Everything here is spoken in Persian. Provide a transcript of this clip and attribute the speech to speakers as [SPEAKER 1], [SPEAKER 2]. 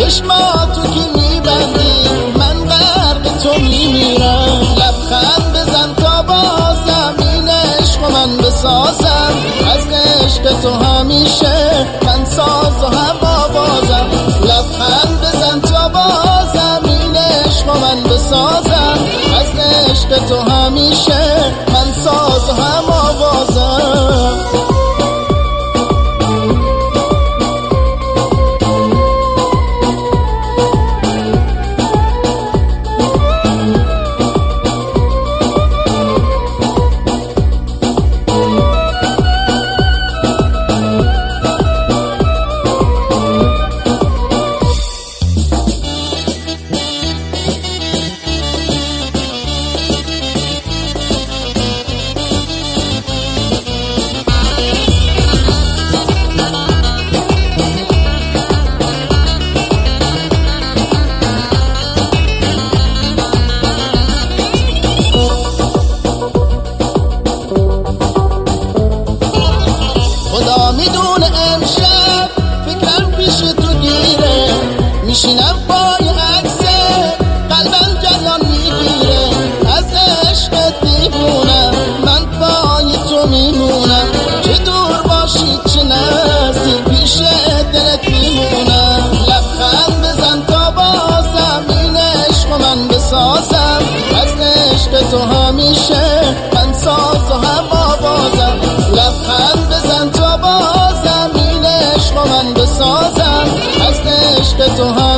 [SPEAKER 1] چشماتو که میبندی من غرق تو میمیرم. لبخند بزن تا با زمین عشق من بسازم، از عشق تو همیشه من ساز و هم آوازم. لبخند بزن تا با زمین عشق من بسازم، از عشق تو همیشه من ساز و هم آوازم. خدا میدونه امشب فکرم پیش تو گیره، میشینم پای عکسه قلبم جریان میگیره. از عشقت دیوونم من پای تو میمونم، چه دور باشی چه نزدیک پیش دلت میمونم. لبخند بزن تا با زمین عشق من بسازم، از عشق تو همیشه من ساز و هم آوازم. لبخند بزن تا با زمین عشق من بسازم، از عشق تو